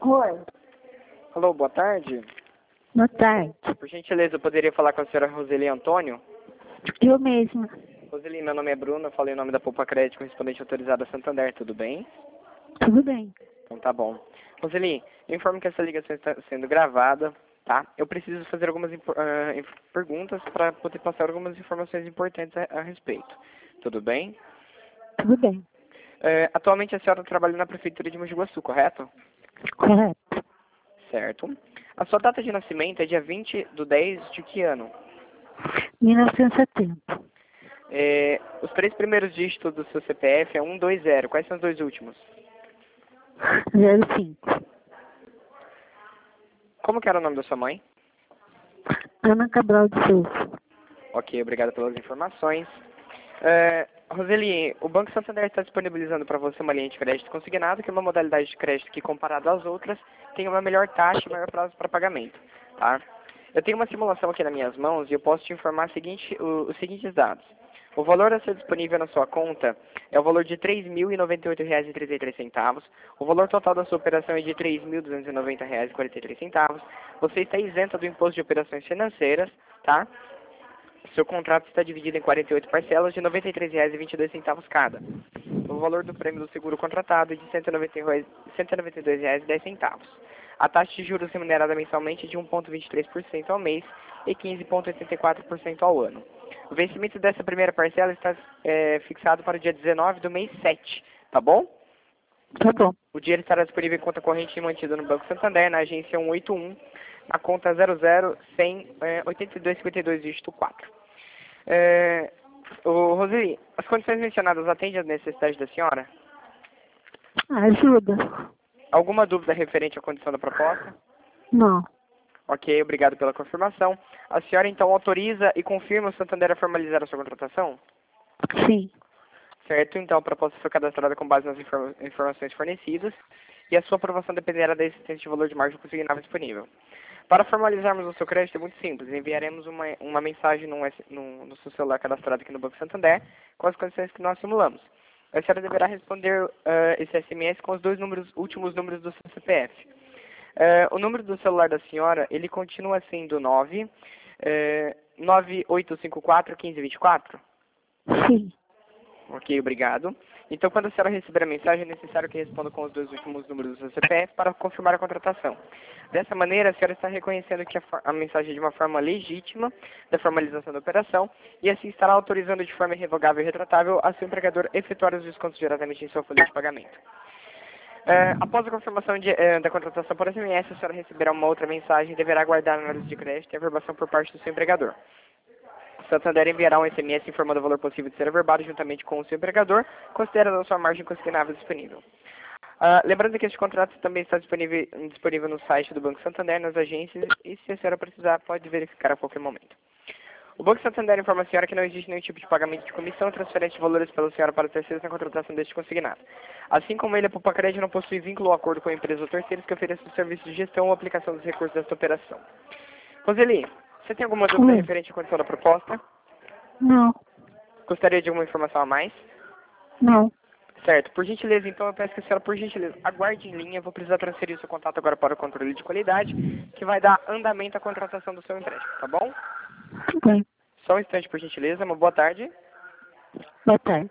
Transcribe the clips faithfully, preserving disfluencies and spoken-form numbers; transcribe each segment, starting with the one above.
Oi, Alô, boa tarde. boa tarde. Por gentileza, eu poderia falar com a senhora Roseli Antônio? Eu mesma. Roseli, meu nome é Bruno, eu falei o nome da Poupa Crédito, correspondente autorizada a Santander, tudo bem? Tudo bem. Então tá bom. Roseli, eu informo que essa ligação está sendo gravada, tá? Eu preciso fazer algumas impo- ah, inf- perguntas para poder passar algumas informações importantes a, a respeito. Tudo bem? Tudo bem. Eh, atualmente a senhora trabalha na Prefeitura de Mogi Guaçu, correto? Correto. Certo. A sua data de nascimento é dia vinte de dez de que ano? mil novecentos e setenta. É, os três primeiros dígitos do seu C P F é um dois zero. Quais são os dois últimos? zero cinco. Como que era o nome da sua mãe? Ana Cabral de Souza. Ok, obrigado pelas informações. É, Roseli, o Banco Santander está disponibilizando para você uma linha de crédito consignado, que é uma modalidade de crédito que, comparado às outras, tem uma melhor taxa e maior prazo para pagamento. Tá? Eu tenho uma simulação aqui nas minhas mãos e eu posso te informar o seguinte, o- os seguintes dados. O valor a ser disponível na sua conta é o valor de três mil e noventa e oito reais e trinta e três centavos. O valor total da sua operação é de três mil duzentos e noventa reais e quarenta e três centavos. Você está isenta do imposto de operações financeiras, tá? Seu contrato está dividido em quarenta e oito parcelas de noventa e três reais e vinte e dois centavos cada. O valor do prêmio do seguro contratado é de cento e noventa e dois reais e dez centavos. A taxa de juros remunerada mensalmente é de um vírgula vinte e três por cento ao mês e quinze vírgula oitenta e quatro por cento ao ano. O vencimento dessa primeira parcela está é, fixado para o dia dezenove do mês sete, tá bom? Tá bom. O dinheiro estará disponível em conta corrente e mantido no Banco Santander, na agência cento e oitenta e um, na conta zero zero cem é, oitenta e dois cinquenta e dois, dígito quatro. É, ô, Roseli, as condições mencionadas atendem às necessidades da senhora? Ajuda? Alguma dúvida referente à condição da proposta? Não. Ok, obrigado pela confirmação. A senhora então autoriza e confirma o Santander a formalizar a sua contratação? Sim. Certo, então a proposta foi cadastrada com base nas informa- informações fornecidas e a sua aprovação dependerá da existência de valor de margem consignável disponível. Para formalizarmos o seu crédito é muito simples, enviaremos uma, uma mensagem num S- no, no seu celular cadastrado aqui no Banco Santander com as condições que nós simulamos. A senhora deverá responder ah, esse S M S com os dois números, últimos números do seu C P F. Eh, o número do celular da senhora, ele continua sendo nove, eh, nove oito cinco quatro, um cinco dois quatro? Sim. Ok, obrigado. Então, quando a senhora receber a mensagem, é necessário que responda com os dois últimos números do seu C P F para confirmar a contratação. Dessa maneira, a senhora está reconhecendo que a, for- a mensagem é de uma forma legítima da formalização da operação e assim estará autorizando de forma irrevogável e retratável a seu empregador efetuar os descontos diretamente em sua folha de pagamento. Eh, após a confirmação de, eh, da contratação por S M S, a senhora receberá uma outra mensagem e deverá aguardar a análise de crédito e a averbação por parte do seu empregador. O Santander enviará um S M S informando o valor possível de ser averbado juntamente com o seu empregador, considerando a sua margem consignável disponível. Ah, lembrando que este contrato também está disponível, disponível no site do Banco Santander, nas agências, e se a senhora precisar, pode verificar a qualquer momento. O Banco Santander informa a senhora que não existe nenhum tipo de pagamento de comissão ou transferência de valores pela senhora para terceiros na contratação deste consignado. Assim como ele, a Poupa Crédito não possui vínculo ou acordo com a empresa ou terceiros que ofereçam serviço de gestão ou aplicação dos recursos desta operação. Roseli, você tem alguma dúvida Oi. referente à condição da proposta? Não. Gostaria de alguma informação a mais? Não. Certo. Por gentileza, então, eu peço que a senhora, por gentileza, aguarde em linha. Eu vou precisar transferir o seu contato agora para o controle de qualidade, que vai dar andamento à contratação do seu empréstimo, tá bom? Tudo bem. Só um instante, por gentileza. Uma boa tarde. Boa tarde.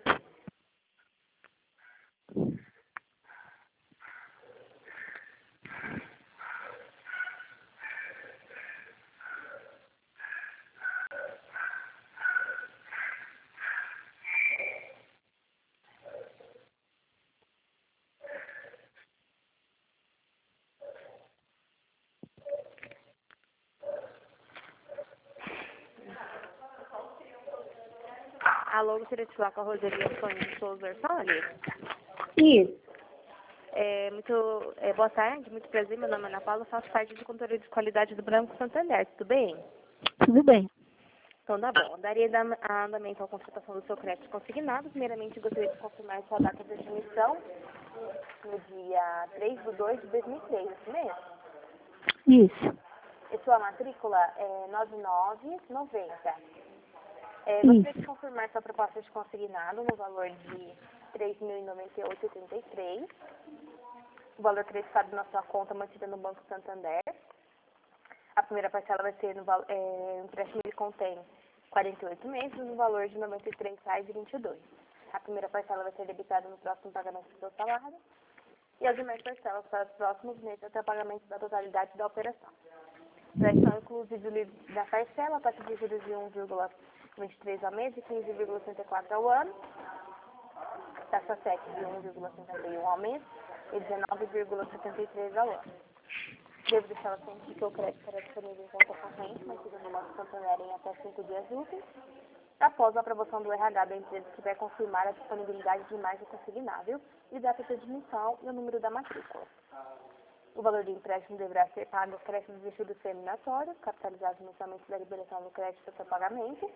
Alô, gostaria de falar com a Roseli Antônio de Souza Orsoli. Isso. É, muito, é, boa tarde, muito prazer, meu nome é Ana Paula, faço parte do controle de qualidade do Banco Santander, tudo bem? Tudo bem. Então tá bom, daria dam- andamento à contratação do seu crédito consignado. Primeiramente, gostaria de confirmar sua data de emissão no dia três de dois de dois mil e três, isso mesmo? Isso. E sua matrícula é nove nove nove zero. É, gostaria de Isso. confirmar sua proposta de consignado no valor de três mil e noventa e oito reais e oitenta e três centavos. o valor creditado na sua conta mantida no Banco Santander. A primeira parcela vai ser no é, um empréstimo que contém quarenta e oito meses, no valor de noventa e três reais e vinte e dois centavos. A primeira parcela vai ser debitada no próximo pagamento do seu salário e as demais parcelas para os próximos meses até o pagamento da totalidade da operação. Prestação inclusive o livro da parcela, taxa de juros de um vírgula vinte e três ao mês e quinze vírgula sessenta e quatro ao ano, taxa sete de um vírgula cinquenta e um ao mês e dezenove vírgula setenta e três ao ano. Devo deixar ciente de que o crédito será disponível em conta corrente, mantida no Banco Santander em até cinco dias úteis, após a aprovação do R H da empresa que vai confirmar a disponibilidade de margem consignável e data de admissão e o número da matrícula. O valor do empréstimo deverá ser pago aos créditos de juros terminatórios, capitalizados mensalmente da liberação do crédito até pagamento.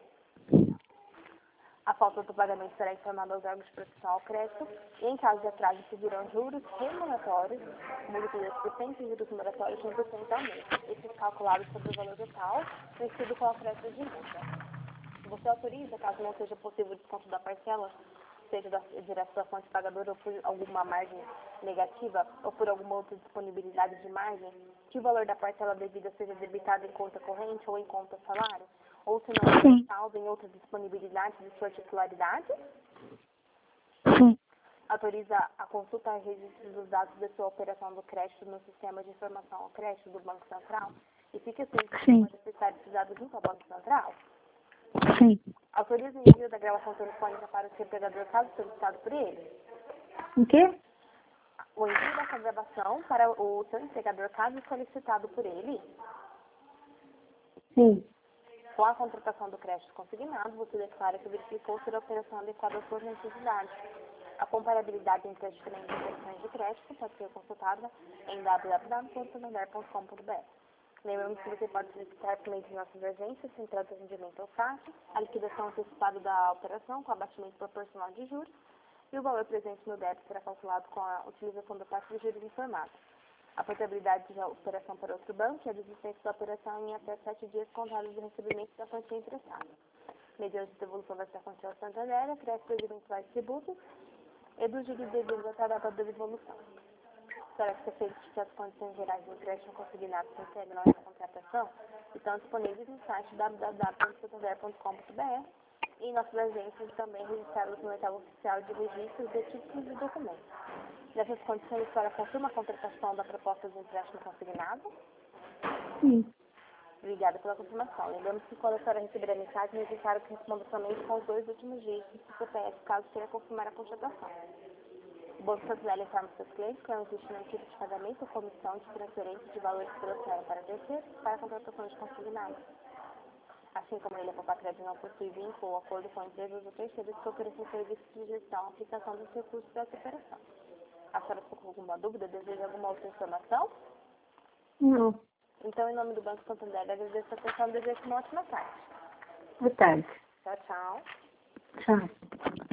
A falta do pagamento será informada aos órgãos de proteção ao crédito e, em caso de atraso, seguirão juros remuneratórios, multas existentes e juros moratórios de um por cento ao mês. Esses calculados sobre o valor total, vencido com o crédito de multa. Você autoriza, caso não seja possível o desconto da parcela, seja da direto da fonte pagadora ou por alguma margem negativa ou por alguma outra disponibilidade de margem, que o valor da parcela devida seja debitado em conta corrente ou em conta salário, ou se não Sim. saldo em outras disponibilidades de sua titularidade? Sim. Autoriza a consulta e registro dos dados da sua operação do crédito no sistema de informação ao crédito do Banco Central e fica ciente que Sim. pode acessar esses dados junto ao Banco Central? Sim. Autoriza o envio da gravação telefônica para o seu empregador caso solicitado por ele? O quê? O envio dessa gravação para o seu empregador caso solicitado por ele? Sim. Com a contratação do crédito consignado, você declara que verificou ser a operação adequada às suas necessidades. A comparabilidade entre as diferentes operações de crédito pode ser consultada em w w w ponto santander ponto com ponto b r. Lembramos que você pode solicitar por meio de nossas agências, central de atendimento ao S A C, a liquidação antecipada da operação com abatimento proporcional de juros e o valor presente no débito será calculado com a utilização da taxa de juros informada. A portabilidade da operação para outro banco e a desistência da operação em até sete dias contados do recebimento da quantia emprestada. Mediante a devolução dessa quantia ao Santander, acresce os eventuais tributos e dos juros devidos até a data da devolução. Para que você que as condições gerais do empréstimo consignado se integram essa contratação, estão disponíveis no site w w w ponto santander ponto com ponto b r e em nossas agências também registradas no Edital Oficial de Registros de Títulos e Documentos. Nessas condições, para confirma a contratação da proposta de empréstimo consignado? Sim. Obrigada pela confirmação. Lembramos que quando a senhora receber a mensagem, é necessário que responda somente com os dois últimos dígitos do C P F, caso queira confirmar a contratação. O Banco Santander informa seus clientes que não existe nenhum tipo de pagamento ou comissão de transferência de valores financeiros para terceiros para a contratação de consignado. Assim como ele, a Papacred não possui vínculo ou acordo com empresas ou terceiros que oferecem serviços de gestão e aplicação dos recursos dessa operação. A senhora ficou com alguma dúvida? Deseja alguma outra informação? Não. Então, em nome do Banco Santander, agradeço a atenção e desejo uma ótima tarde. Boa tarde. Tchau, tchau. Tchau.